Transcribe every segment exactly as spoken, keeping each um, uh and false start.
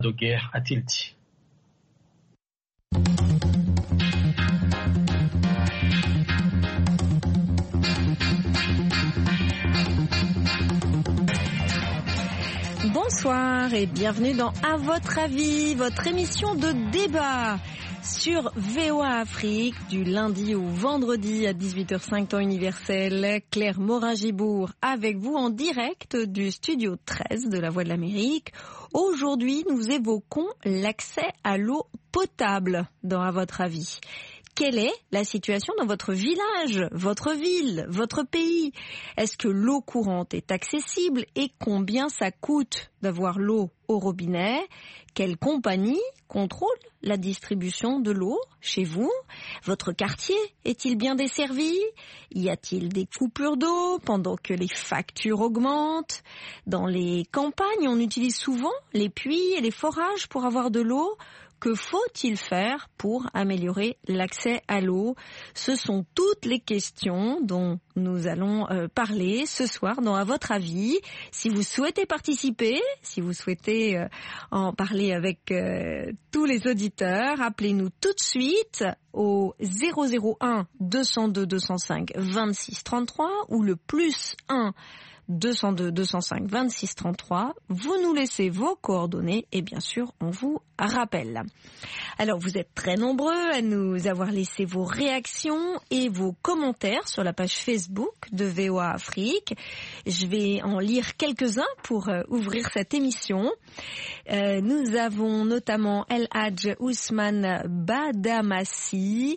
de guerre, a-t-il dit. Bonsoir et bienvenue dans À votre avis, votre émission de débat sur V O A Afrique du lundi au vendredi à dix-huit heures cinq temps universel. Claire Morin-Gibourg avec vous en direct du studio treize de la Voix de l'Amérique. Aujourd'hui, nous évoquons l'accès à l'eau potable dans À votre avis. Quelle est la situation dans votre village, votre ville, votre pays? Est-ce que l'eau courante est accessible et combien ça coûte d'avoir l'eau au robinet? Quelle compagnie contrôle la distribution de l'eau chez vous? Votre quartier est-il bien desservi? Y a-t-il des coupures d'eau pendant que les factures augmentent? Dans les campagnes, on utilise souvent les puits et les forages pour avoir de l'eau. Que faut-il faire pour améliorer l'accès à l'eau? Ce sont toutes les questions dont nous allons euh, parler ce soir dans À votre avis. Si vous souhaitez participer, si vous souhaitez euh, en parler avec euh, tous les auditeurs, appelez-nous tout de suite au zéro zéro un deux cent deux deux cent cinq vingt-six trente-trois ou le plus un deux cent deux deux cent cinq vingt-six trente-trois. Vous nous laissez vos coordonnées et bien sûr, on vous rappelle. Alors, vous êtes très nombreux à nous avoir laissé vos réactions et vos commentaires sur la page Facebook de V O A Afrique. Je vais en lire quelques-uns pour euh, ouvrir cette émission. Euh, nous avons notamment El Hadj Ousmane Badamassi.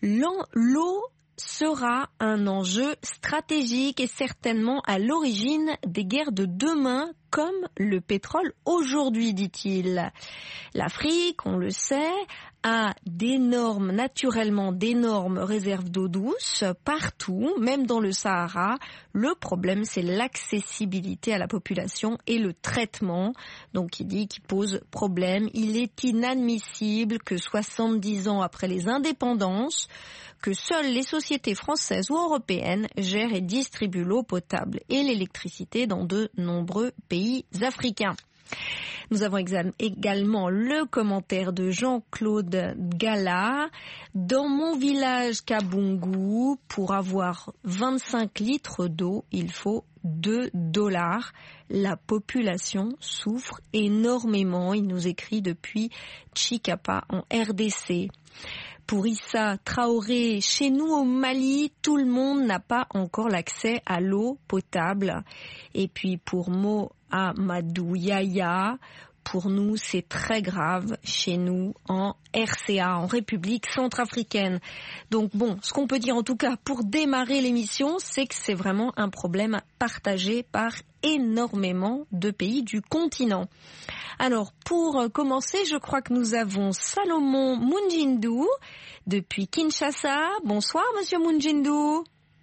L'eau sera un enjeu stratégique et certainement à l'origine des guerres de demain comme le pétrole aujourd'hui, dit-il. L'Afrique, on le sait, a d'énormes, naturellement d'énormes réserves d'eau douce partout, même dans le Sahara. Le problème, c'est l'accessibilité à la population et le traitement. Donc, il dit qu'il pose problème. Il est inadmissible que soixante-dix ans après les indépendances, que seules les sociétés françaises ou européennes gèrent et distribuent l'eau potable et l'électricité dans de nombreux pays africains. Nous avons également le commentaire de Jean-Claude Gala. Dans mon village Kabungu, pour avoir vingt-cinq litres d'eau, il faut deux dollars. La population souffre énormément. Il nous écrit depuis Chikapa en R D C. Pour Issa Traoré, chez nous au Mali, tout le monde n'a pas encore l'accès à l'eau potable. Et puis pour Mo Amadou Yaya, pour nous c'est très grave chez nous en R C A, en République centrafricaine. Donc bon, ce qu'on peut dire en tout cas pour démarrer l'émission, c'est que c'est vraiment un problème partagé par énormément de pays du continent. Alors, pour commencer, je crois que nous avons Salomon Munjindu depuis Kinshasa. Bonsoir, Monsieur Munjindu.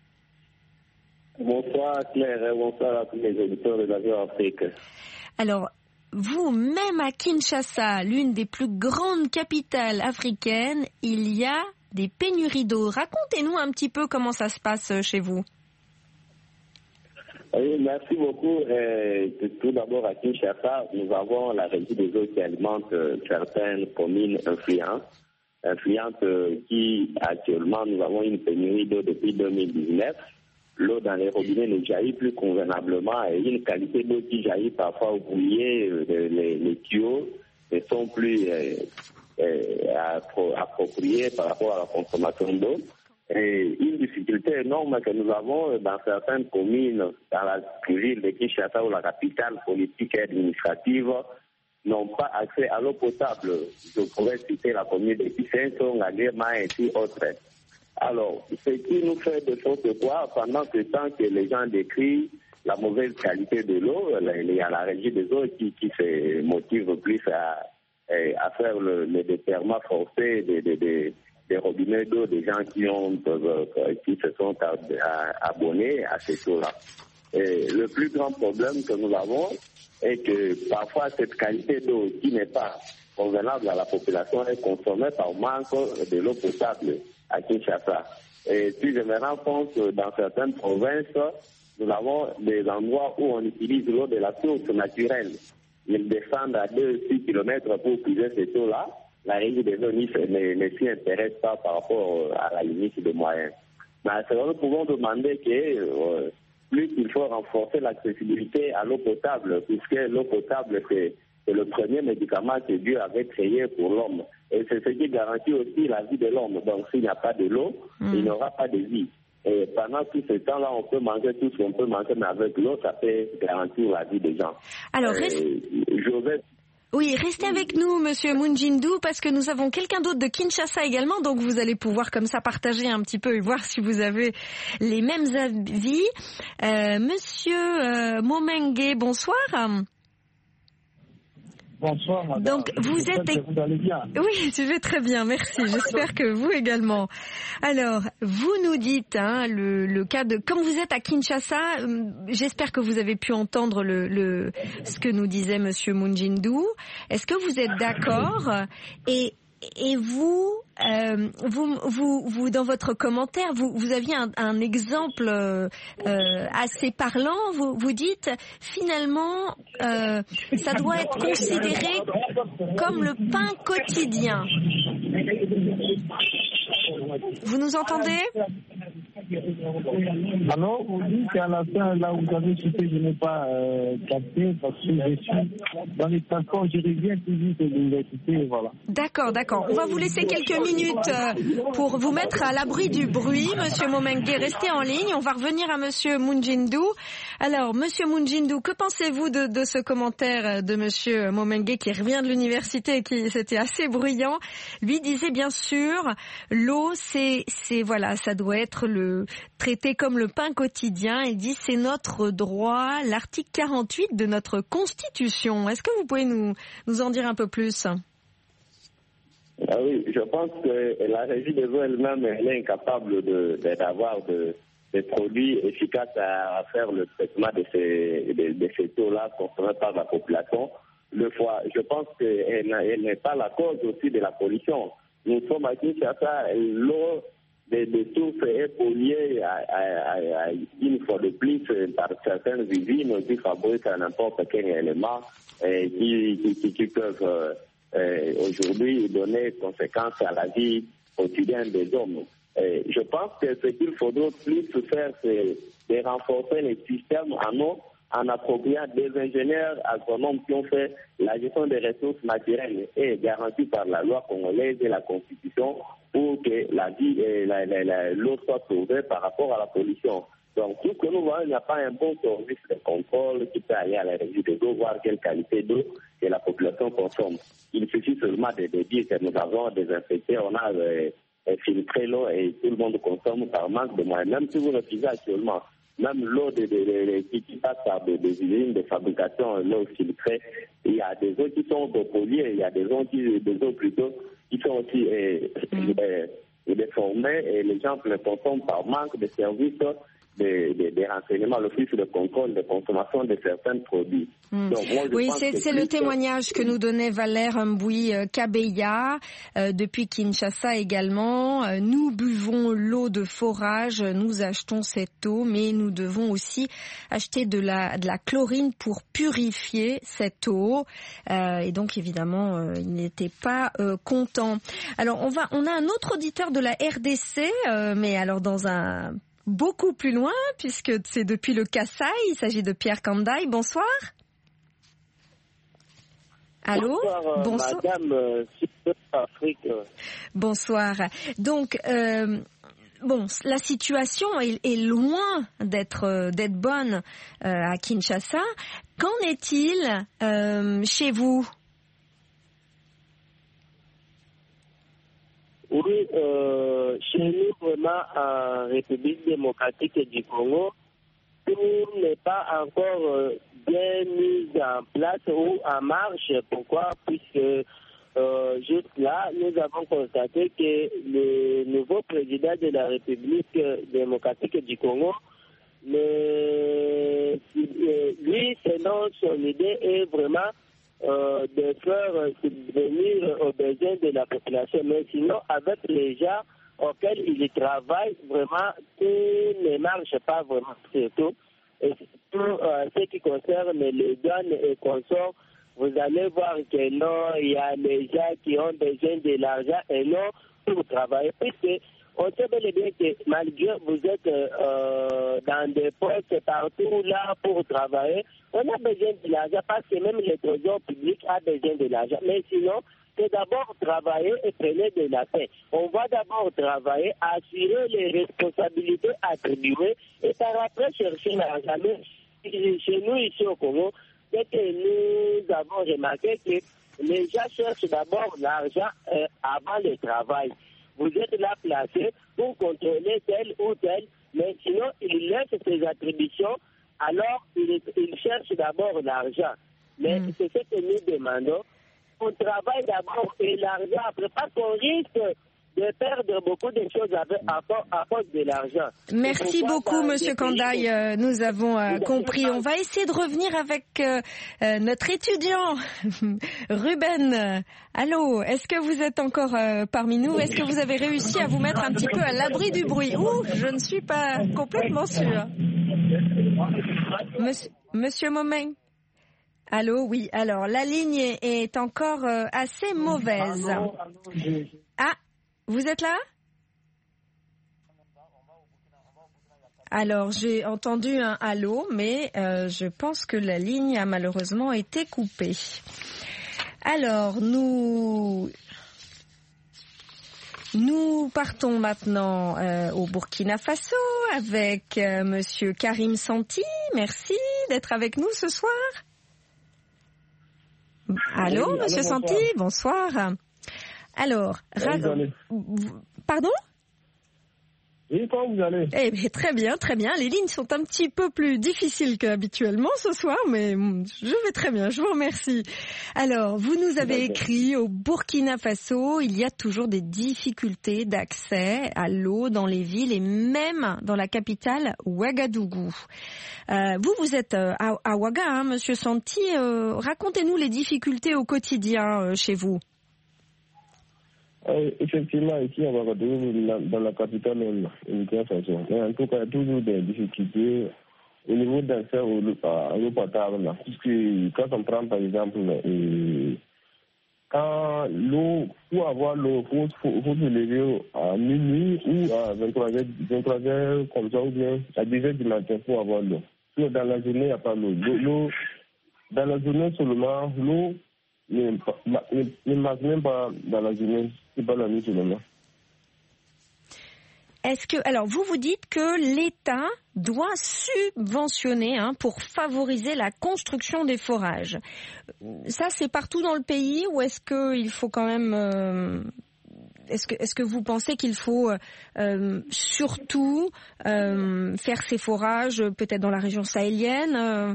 Bonsoir, Claire, et bonsoir à tous les auditeurs de la V O A Afrique. Alors, vous, même à Kinshasa, l'une des plus grandes capitales africaines, il y a des pénuries d'eau. Racontez-nous un petit peu comment ça se passe chez vous. Oui, merci beaucoup. Euh, tout d'abord, à Kinshasa, nous avons la régie des eaux qui alimente euh, certaines communes influentes, influentes euh, qui, actuellement, nous avons une pénurie d'eau depuis deux mille dix-neuf. L'eau dans les robinets ne jaillit plus convenablement et une qualité d'eau qui jaillit parfois au bouillet, euh, les, les tuyaux ne sont plus euh, euh, appropriés par rapport à la consommation d'eau. Et une difficulté énorme que nous avons dans certaines communes, dans la ville de Kinshasa ou la capitale politique et administrative, n'ont pas accès à l'eau potable. Je pourrais citer la commune de Kisenso, Ngagema et ainsi autres. Alors, ce qui nous fait de sorte quoi, pendant ce temps que les gens décrivent la mauvaise qualité de l'eau, il y a la régie des eaux qui, qui se motive plus à, à faire le, le déploiement forcé de, de, de des robinets d'eau, des gens qui ont euh, qui se sont abonnés à ces eaux-là. Et le plus grand problème que nous avons est que parfois cette qualité d'eau qui n'est pas convenable à la population est consommée par manque de l'eau potable à Kinshasa. Et puis je me rends compte que dans certaines provinces, nous avons des endroits où on utilise l'eau de la source naturelle. ils descendent à deux à six kilomètres pour puiser ces eaux-là, la régie des eaux ne, ne s'y intéresse pas par rapport à la limite de moyens. Mais nous pouvons demander que euh, plus il faut renforcer l'accessibilité à l'eau potable, puisque l'eau potable, c'est, c'est le premier médicament que Dieu avait créé pour l'homme. Et c'est ce qui garantit aussi la vie de l'homme. Donc s'il n'y a pas de l'eau, mmh. il n'y aura pas de vie. Et pendant tout ce temps-là, on peut manger tout ce qu'on peut manger, mais avec l'eau, ça peut garantir la vie des gens. Alors, reste... je vais... Oui, restez avec nous, Monsieur Munjindou, parce que nous avons quelqu'un d'autre de Kinshasa également, donc vous allez pouvoir comme ça partager un petit peu et voir si vous avez les mêmes avis. Euh, Monsieur euh, Momengue, bonsoir. Bonsoir, madame. Donc, vous J'espère êtes... que vous allez bien. Oui, je vais très bien, merci. J'espère que vous également. Alors, vous nous dites, hein, le, le cas de... Comme vous êtes à Kinshasa, j'espère que vous avez pu entendre le, le, ce que nous disait Monsieur Munjindou. Est-ce que vous êtes d'accord? Et... Et vous, euh, vous, vous, vous, dans votre commentaire, vous, vous aviez un, un exemple euh, assez parlant. Vous, vous dites, finalement, euh, ça doit être considéré comme le pain quotidien. Vous nous entendez? Alors, vous dites qu'à la fin, là, vous avez cité, je n'ai pas euh, capté, parce que je suis dans les transports, je reviens tout juste de l'université, voilà. D'accord, d'accord. On va vous laisser quelques minutes euh, pour vous mettre à l'abri du bruit, Monsieur Momengue. Restez en ligne. On va revenir à Monsieur Munjindou. Alors, Monsieur Munjindou, que pensez-vous de, de ce commentaire de Monsieur Momengue qui revient de l'université et qui c'était assez bruyant? Lui disait bien sûr, l'eau, c'est, c'est voilà, ça doit être le traité comme le pain quotidien. Il dit c'est notre droit, l'article quarante-huit de notre Constitution. Est-ce que vous pouvez nous, nous en dire un peu plus? Ah oui, je pense que la régie des eaux elle-même elle est incapable de, de, d'avoir de, des produits efficaces à, à faire le traitement de ces, de, de ces eaux-là consommées par la population. Le fois, je pense qu'elle elle n'est pas la cause aussi de la pollution. Nous sommes à Kinshasa, l'eau des de sources est polluée à, à, à, à une fois de plus par certaines usines qui fabriquent n'importe quel élément et qui, qui, qui, qui peuvent euh, euh, aujourd'hui donner conséquences à la vie quotidienne des hommes. Et je pense que ce qu'il faudrait plus faire, c'est de renforcer les systèmes en eau en appropriant des ingénieurs agronomes qui ont fait la gestion des ressources naturelles et garantie par la loi congolaise et la Constitution pour que la vie et la, la, la, l'eau soit sauvée par rapport à la pollution. Donc, tout ce que nous voyons, il n'y a pas un bon service de contrôle qui peut aller à la régie de l'eau, voir quelle qualité d'eau que la population consomme. Il suffit seulement de, de dire que nous avons désinfecté, on a euh, filtré l'eau et tout le monde consomme par manque de moyens. Même si vous refusez actuellement, même l'eau de, de, de, de, qui passe par des, des usines de fabrication, l'eau filtrée, il y a des eaux qui sont polluées, il y a des eaux, qui, des eaux plutôt qui sont aussi euh, mm. euh, déformées et les gens le consomment par manque de services. Des, des, des renseignements, l'office de contrôle de consommation de certains produits. Mmh. Donc, moi, oui, c'est, c'est le témoignage que nous donnait Valère Mboui Kabeya euh, depuis Kinshasa également. Euh, nous buvons l'eau de forage, nous achetons cette eau, mais nous devons aussi acheter de la, de la chlorine pour purifier cette eau. Euh, et donc, évidemment, euh, il n'était pas euh, content. Alors, on va, on a un autre auditeur de la R D C, euh, mais alors dans un beaucoup plus loin, puisque c'est depuis le Kasaï. Il s'agit de Pierre Kandaï. Bonsoir. Allô? Bonsoir, Bonsoir. Madame euh, Afrique. Bonsoir. Donc, euh, bon, la situation est, est loin d'être d'être bonne euh, à Kinshasa. Qu'en est-il euh, chez vous? Oui, euh, chez nous, vraiment, en République démocratique du Congo, tout n'est pas encore euh, bien mis en place ou en marche. Pourquoi? Puisque euh, juste là, nous avons constaté que le nouveau président de la République démocratique du Congo, le, lui, selon son idée, est vraiment Euh, de faire subvenir aux besoins de la population. Mais sinon, avec les gens auxquels il travaille, vraiment, tout ne marche pas vraiment, surtout. Et pour euh, ce qui concerne les douanes et consorts, vous allez voir que non, il y a les gens qui ont besoin de l'argent et non pour travailler. Puisque on sait bel et bien que malgré que vous êtes euh, dans des postes partout là pour travailler, on a besoin de l'argent parce que même le trésor public a besoin de l'argent. Mais sinon, c'est d'abord travailler et prenez de la paix. On va d'abord travailler, assurer les responsabilités attribuées et par après chercher l'argent. Mais chez nous ici au Congo, c'est que nous avons remarqué que les gens cherchent d'abord l'argent euh, avant le travail. Vous êtes là placé pour contrôler tel ou tel, mais sinon ils laissent ses attributions, alors ils, ils cherchent d'abord l'argent. Mais mmh. c'est ce que nous demandons. On travaille d'abord et l'argent après, parce qu'on risque de perdre beaucoup de choses avec, à, à cause de l'argent. Merci beaucoup, Monsieur Kandaï. Euh, nous avons euh, compris. On va essayer de revenir avec euh, euh, notre étudiant, Ruben. Allô, est-ce que vous êtes encore euh, parmi nous? Est-ce que vous avez réussi à vous mettre un petit peu à l'abri du bruit? Ouh, je ne suis pas complètement sûre. Monsieur, Monsieur Momeng? Allô, oui. Alors, la ligne est, est encore euh, assez mauvaise. Ah, vous êtes là? Alors, j'ai entendu un allô, mais euh, je pense que la ligne a malheureusement été coupée. Alors, nous... Nous partons maintenant euh, au Burkina Faso avec euh, Monsieur Karim Santi. Merci d'être avec nous ce soir. Allô, oui, Monsieur allô, Santi, bonsoir. Alors, ra- pardon? Oui, comment vous allez? Eh bien, très bien, très bien. Les lignes sont un petit peu plus difficiles qu'habituellement ce soir, mais je vais très bien, je vous remercie. Alors, vous nous avez écrit au Burkina Faso, il y a toujours des difficultés d'accès à l'eau dans les villes et même dans la capitale Ouagadougou. Euh, vous, vous êtes à, à Ouaga, hein, Monsieur Santi. Euh, racontez-nous les difficultés au quotidien euh, chez vous. Euh, effectivement, ici à Ouagadougou, dans la capitale Burkina Faso, mais en tout cas, il y a toujours des difficultés au niveau d'accès à l'eau potable. Puisque quand on prend par exemple, euh, quand l'eau, pour avoir l'eau, il faut, faut, faut se lever à minuit ou à vingt-trois heures comme ça, ou bien à dix heures du matin pour avoir l'eau. Dans la journée, il n'y a pas l'eau. l'eau. Dans la journée seulement, l'eau ne, ne, ne marche même pas dans la journée, c'est pas la nuit seulement. Est-ce que, alors vous vous dites que l'État doit subventionner hein, pour favoriser la construction des forages. Ça, c'est partout dans le pays ou est-ce qu'il faut quand même... Euh, est-ce que, est-ce que vous pensez qu'il faut euh, surtout euh, faire ces forages peut-être dans la région sahélienne euh...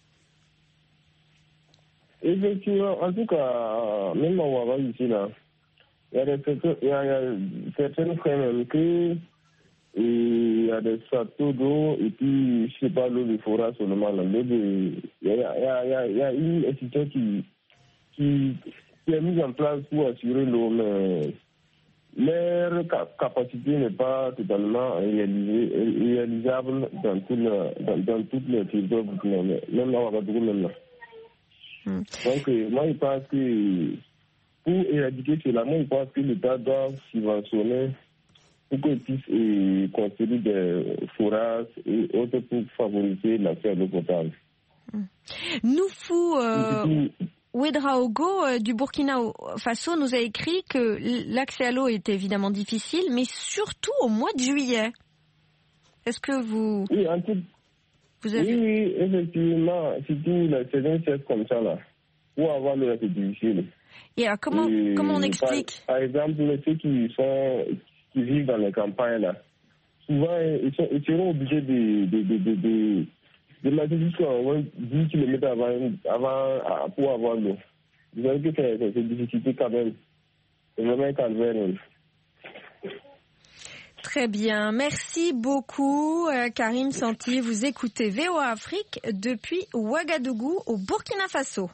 Effectivement, en tout cas, même à Ouaga ici, là, il y a des il y a, il y a certaines fois même que il y a des châteaux d'eau et puis, je ne sais pas, l'eau de forage seulement. Là, l'eau de, il, y a, il, y a, il, y a, il y a une institution qui, qui, qui est mise en place pour assurer l'eau, mais leur capacité n'est pas totalement réalisable dans, tout le, dans, dans toutes les territoires, même à Ouagadougou, même là. Hmm. Donc, euh, moi, je pense que pour éradiquer cela, moi, je pense que l'État doit subventionner pour qu'ils puissent euh, construire des forages et autres pour favoriser l'accès à l'eau potable. Hmm. Noufou euh, Ouedraogo euh, du Burkina Faso nous a écrit que l'accès à l'eau est évidemment difficile, mais surtout au mois de juillet. Est-ce que vous... Oui, en tout... Vous avez... Oui, oui, effectivement, surtout la saison sèche comme ça, là, pour avoir l'eau, c'est difficile. Et alors, comment, et comment on explique par, par exemple, ceux qui, sont, qui vivent dans les campagnes, là, souvent, ils, sont, ils seront obligés de, de, de, de, de, de marcher jusqu'à dix kilomètres avant, avant, pour avoir l'eau. Vous savez que c'est, c'est, c'est difficile quand même. C'est vraiment un calvaire. Même. Très bien. Merci beaucoup, euh, Karim Santi. Vous écoutez V O A Afrique depuis Ouagadougou, au Burkina Faso.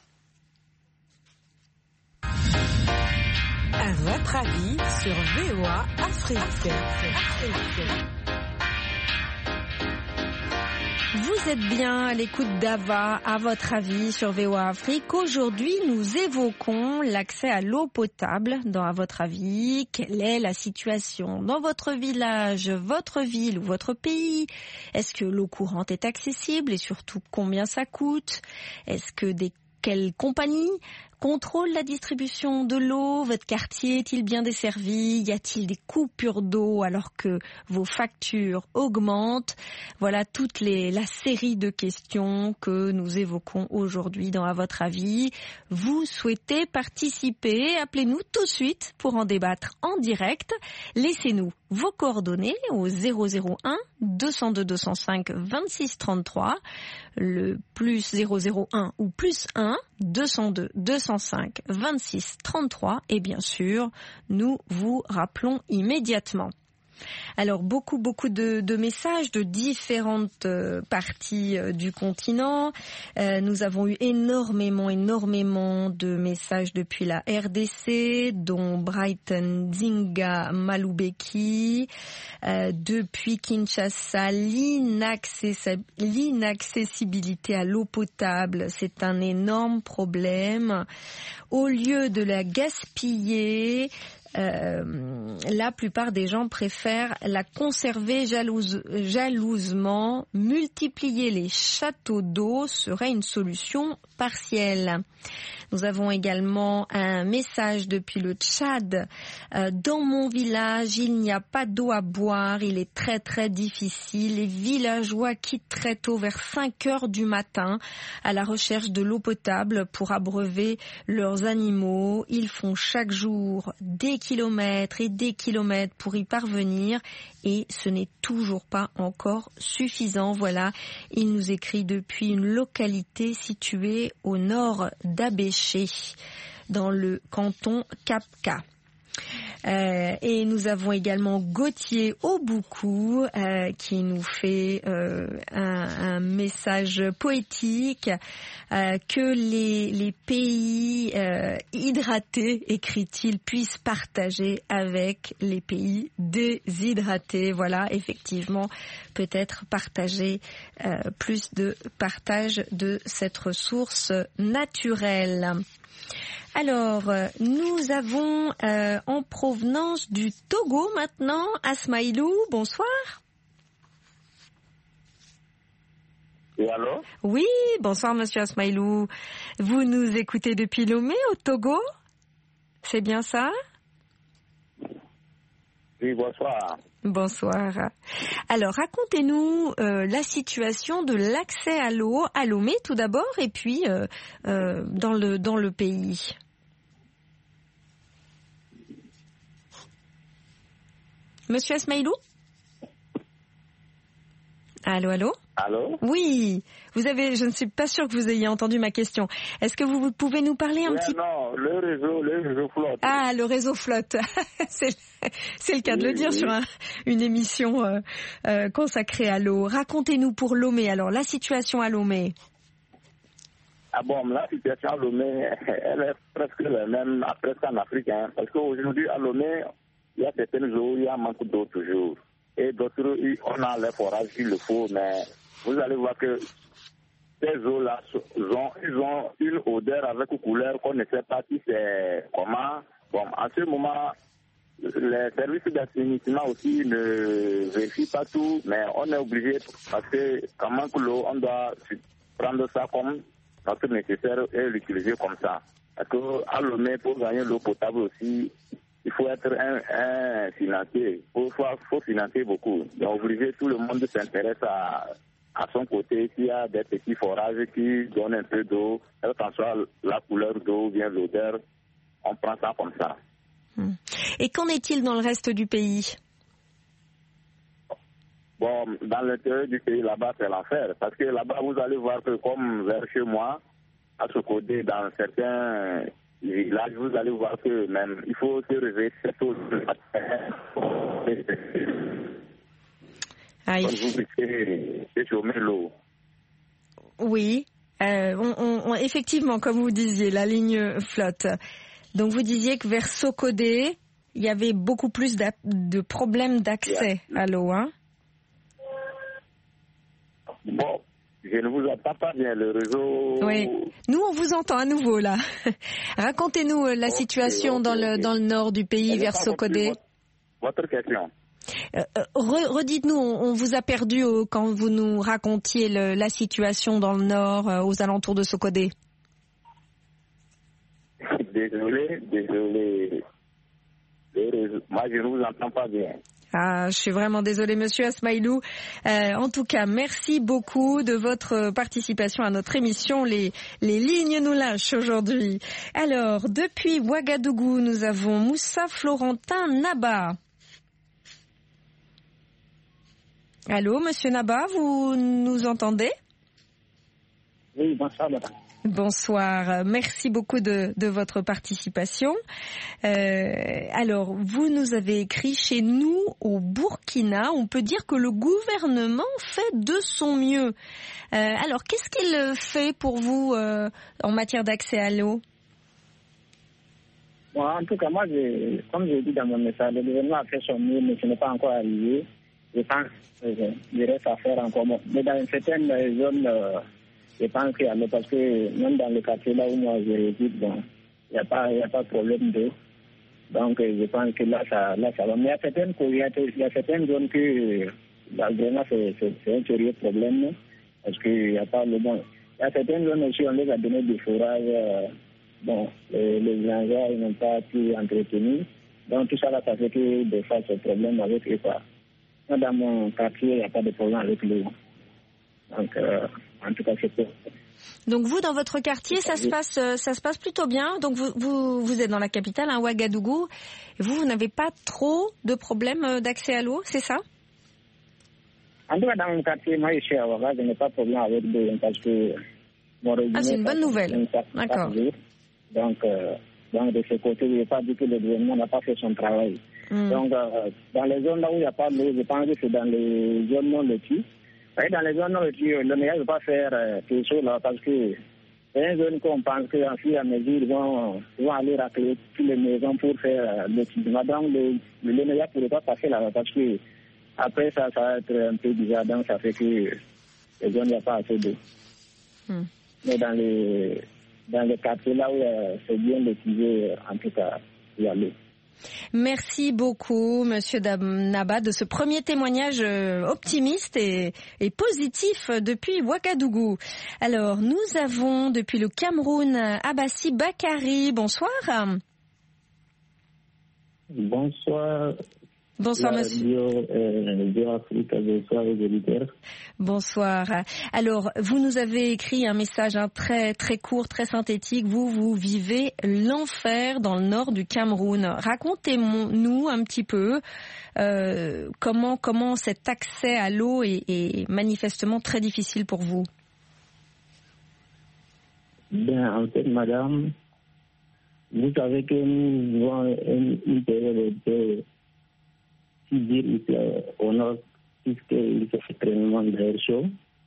À votre avis sur V O A Afrique. Afrique. Vous Vous êtes bien à l'écoute d'Ava, à votre avis, sur V O A Afrique. Aujourd'hui, nous évoquons l'accès à l'eau potable dans À votre avis. Quelle est la situation dans votre village, votre ville ou votre pays? Est-ce que l'eau courante est accessible et surtout combien ça coûte? Est-ce que des quelles compagnies contrôlent la distribution de l'eau? Votre quartier est-il bien desservi? Y a-t-il des coupures d'eau alors que vos factures augmentent? Voilà toute les, la série de questions que nous évoquons aujourd'hui dans À votre avis. Vous souhaitez participer? Appelez-nous tout de suite pour en débattre en direct. Laissez-nous vos coordonnées au zéro zéro un deux zéro deux deux zéro cinq vingt-six trente-trois, le plus zéro zéro un ou plus un deux zéro deux deux zéro cinq vingt-six trente-trois et bien sûr, nous vous rappelons immédiatement. Alors beaucoup beaucoup de, de messages de différentes euh, parties euh, du continent. Euh, nous avons eu énormément énormément de messages depuis la R D C, dont Brighton Zinga Malubeki, euh, depuis Kinshasa, l'inaccessi- l'inaccessibilité à l'eau potable, c'est un énorme problème. Au lieu de la gaspiller, Euh, la plupart des gens préfèrent la conserver jalouse, jalousement. Multiplier les châteaux d'eau serait une solution partielle. Nous avons également un message depuis le Tchad. Euh, dans mon village, il n'y a pas d'eau à boire. Il est très très difficile. Les villageois quittent très tôt, vers cinq heures du matin, à la recherche de l'eau potable pour abreuver leurs animaux. Ils font chaque jour des kilomètres et des kilomètres pour y parvenir et ce n'est toujours pas encore suffisant. Voilà, il nous écrit depuis une localité située au nord d'Abéché, dans le canton Kapka. Euh, et nous avons également Gauthier Oboukou euh, qui nous fait euh, un, un message poétique euh, que les, les pays euh, hydratés, écrit-il, puissent partager avec les pays déshydratés. Voilà, effectivement, peut-être partager euh, plus de partage de cette ressource naturelle. Alors, nous avons euh, en provenance du Togo maintenant, Asmaïlou, bonsoir. Et alors? Oui, bonsoir Monsieur Asmaïlou. Vous nous écoutez depuis Lomé au Togo? C'est bien ça? Oui, bonsoir. Bonsoir. Alors, racontez-nous euh, la situation de l'accès à l'eau à Lomé tout d'abord et puis euh, euh, dans le dans le pays. Monsieur Asmaïlou? Allô, allô? Allô? Oui, vous avez, je ne suis pas sûre que vous ayez entendu ma question. Est-ce que vous, vous pouvez nous parler un ouais, petit peu? Non, le réseau, le réseau flotte. Ah, le réseau flotte. c'est, c'est le cas de oui, le dire oui. sur un, une émission euh, euh, consacrée à l'eau. Racontez-nous pour Lomé, alors, la situation à Lomé. Ah bon, la situation à Lomé, elle est presque la même, presque en Afrique, hein, parce qu'aujourd'hui à Lomé, il y a certaines eaux, il y a un manque d'eau toujours. Et d'autres, on a les forages qu'il le faut, mais vous allez voir que ces eaux-là, ils ont, ils ont une odeur avec une couleur qu'on ne sait pas si c'est comment. Bon, en ce moment, les services d'assainissement aussi ne vérifient pas tout, mais on est obligé, parce que quand on manque l'eau, on doit prendre ça comme notre nécessaire et l'utiliser comme ça. Parce qu'à Lomé, pour gagner l'eau potable aussi, il faut être un, un financier. Il faut, faut financer beaucoup. Donc, obligé, tout le monde s'intéresse à, à son côté. S'il y a des petits forages qui donnent un peu d'eau, quelle qu'en soit la couleur d'eau ou bien l'odeur, on prend ça comme ça. Et qu'en est-il dans le reste du pays? Bon, dans l'intérieur du pays, là-bas, c'est l'enfer. Parce que là-bas, vous allez voir que comme vers chez moi, à ce côté, dans certains villages, vous allez voir que même, il faut se réveiller très tôt. Aïe. Comme vous dites, chômer l'eau. Oui, euh, on, on, on, effectivement, comme vous disiez, la ligne flotte. Donc vous disiez que vers Sokodé, il y avait beaucoup plus de problèmes d'accès yeah. à l'eau, hein? Bon, Je ne vous entends pas bien, le réseau... Oui, nous on vous entend à nouveau là. Racontez-nous la okay, situation okay, dans, le, okay. dans le nord du pays, vers Sokodé. Votre, votre question. Euh, re, redites-nous, on, on vous a perdu euh, quand vous nous racontiez le, la situation dans le nord, euh, aux alentours de Sokodé. Désolé, désolé. Moi, je ne vous entends pas bien. Ah, je suis vraiment désolée, monsieur Asmaïlou. Euh, en tout cas, merci beaucoup de votre participation à notre émission. Les, les lignes nous lâchent aujourd'hui. Alors, depuis Ouagadougou, nous avons Moussa Florentin Naba. Allô, monsieur Naba, vous nous entendez? Oui, bonsoir, madame. Bonsoir, merci beaucoup de, de votre participation. Euh, alors, vous nous avez écrit chez nous au Burkina, on peut dire que le gouvernement fait de son mieux. Euh, alors, qu'est-ce qu'il fait pour vous euh, en matière d'accès à l'eau? Bon, en tout cas, moi, je, comme je dis dans mon message, le gouvernement a fait son mieux, mais ce n'est pas encore arrivé. Je pense qu'il reste à faire encore. Mais dans certaines zones... Euh, je pense qu'il y a l'eau parce que même dans le quartier là où moi je réside, bon, il n'y a pas, il y a pas de problème d'eau. Donc je pense que là ça, là ça va. Mais il y a certaines, il y a, il y a certaines zones que là, vraiment c'est, c'est, c'est un sérieux problème parce qu'il n'y a pas le bon. Il y a certaines zones aussi on les a donné des fourrages. Euh, bon, les, les villageois ils n'ont pas pu entretenir. Donc tout ça là ça fait que des fois c'est problème avec eux quoi. Moi dans mon quartier il n'y a pas de problème avec l'eau. Donc euh, en tout cas, c'est tout. Donc vous, dans votre quartier, ça se passe, ça se passe plutôt bien. Donc vous, vous, vous êtes dans la capitale, hein, Ouagadougou. Et vous, vous n'avez pas trop de problèmes d'accès à l'eau, c'est ça? En tout cas, dans mon quartier, moi, je suis à Ouagadougou, je n'ai pas de problème avec l'eau parce que mon régime. Ah, c'est une bonne nouvelle. D'accord. Donc, euh, donc, de ce côté, je n'ai pas dit que le gouvernement n'a pas fait son travail. Mm. Donc, euh, dans les zones là où il n'y a pas d'eau, je pense que c'est dans les zones non loties. Dans les zones non loties, le meilleur ne va pas faire euh, quelque chose là parce que c'est une zone qu'on pense qu'en fur et à mesure, ils vont, ils vont aller racler toutes les maisons pour faire euh, lotissement. Donc, le, le meilleur ne pourrait pas passer là parce que après ça, ça va être un peu bizarre. Donc, ça fait que les zones, il n'y a pas assez d'eau. Mm. Mais dans les, dans les quartiers là où euh, c'est bien lotisé, en tout cas, il y a l'eau. Merci beaucoup, Monsieur Naba, de ce premier témoignage optimiste et, et positif depuis Ouagadougou. Alors, nous avons depuis le Cameroun Abassi Bakari. Bonsoir. Bonsoir. Bonsoir, monsieur. Radio Afrique, bonsoir aux auditeurs. Bonsoir. Alors, vous nous avez écrit un message hein, très très court, très synthétique. Vous, vous vivez l'enfer dans le nord du Cameroun. Racontez-nous un petit peu euh, comment comment cet accès à l'eau est, est manifestement très difficile pour vous. Bien, en fait, madame, vous savez que nous vivons une, une période de dire ici au nord, puisqu'il fait extrêmement d'air chaud.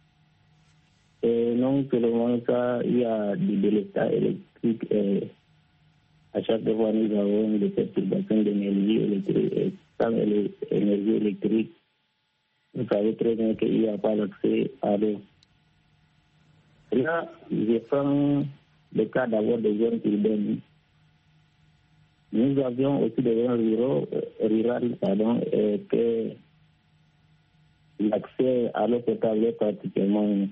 Et non seulement ça, il y a des délestats électriques. Et à chaque fois, nous avons des perturbations d'énergie électrique. Et sans l'énergie électrique, vous savez très bien qu'il n'y a pas d'accès à l'eau. Là, je prends le cas d'avoir des zones urbaines. Nous avions aussi des zones ruraux, rurales, pardon, et que l'accès à l'eau potable est pratiquement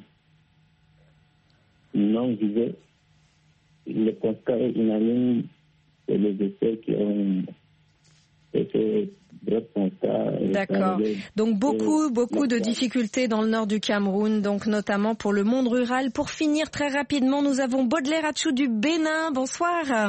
non visé. Le constat est unanime et les essais qui ont été de constat. D'accord. Donc beaucoup, beaucoup de difficultés dans le nord du Cameroun, donc notamment pour le monde rural. Pour finir très rapidement, nous avons Baudelaire Atchou du Bénin. Bonsoir.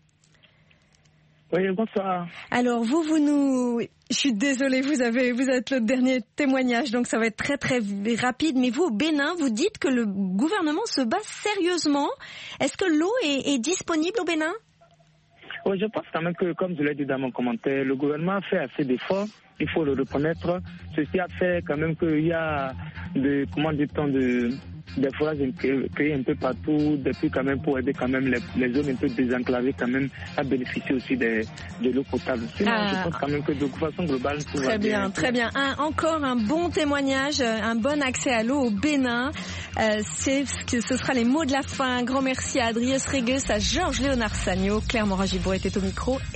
Oui, bonsoir. Alors vous, vous nous, je suis désolée, vous avez, vous êtes le dernier témoignage, donc ça va être très très rapide. Mais vous, au Bénin, vous dites que le gouvernement se bat sérieusement. Est-ce que l'eau est, est disponible au Bénin? Oui, je pense quand même que, comme je l'ai dit dans mon commentaire, le gouvernement a fait assez d'efforts. Il faut le reconnaître. Ceci a fait quand même qu'il y a de, comment dit-on, de des forages créés un peu partout, depuis quand même pour aider quand même les, les zones un peu désenclavées quand même à bénéficier aussi de, de l'eau potable. Sinon, ah. je pense quand même que de façon globale, tout très va bien. bien. Très bien. Un, encore un bon témoignage, un bon accès à l'eau au Bénin. Euh, c'est ce que ce sera les mots de la fin. Un grand merci à Adrien Sregues, à Georges Léonard Sagno, Claire Moragibo était au micro.